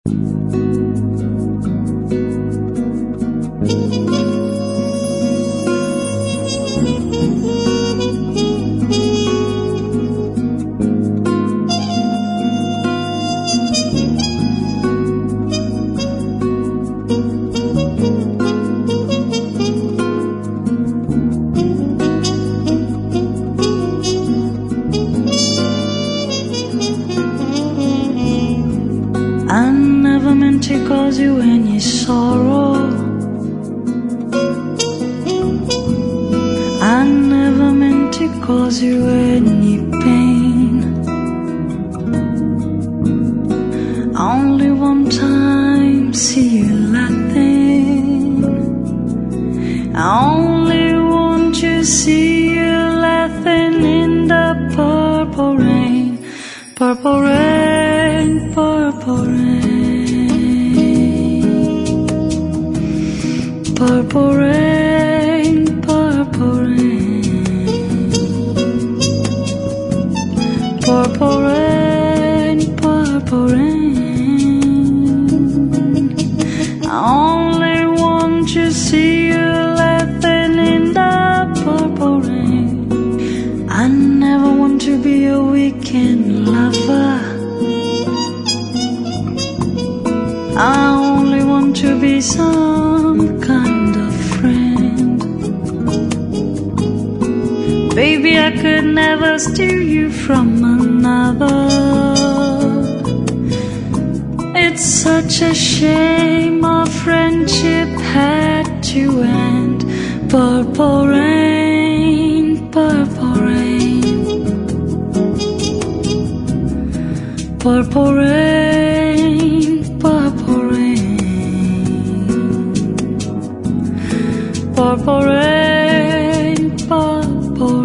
I never meant to cause you any sorrow. I never meant to cause you any pain. Only one time see you laughing. I only want to see you laughing in the purple rain. Purple rain, purple rain, purple rain, purple rain, purple rain, purple rain. I only want to see you laughing in the purple rain. I never want to be a weekend lover. I only want to be some kind of friend. Baby, I could never steal you from another. It's such a shame our friendship had to end. Purple rain, purple rain, purple rain, purple rain, purple rain, purple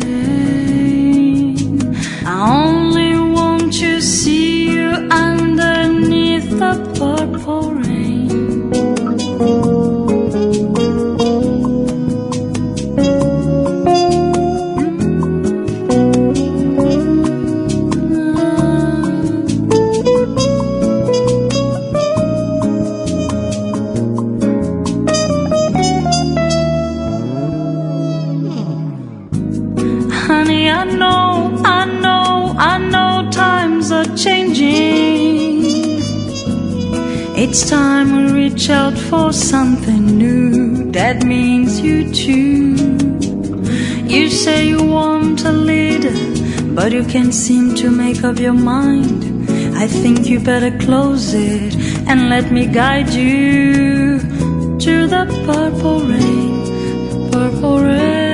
rain. I only want to see you underneath the purple rain. Honey, I know times are changing. It's time we reach out for something new. That means you too. You say you want a leader, but you can't seem to make up your mind. I think you better close it and let me guide you to the purple rain, purple rain.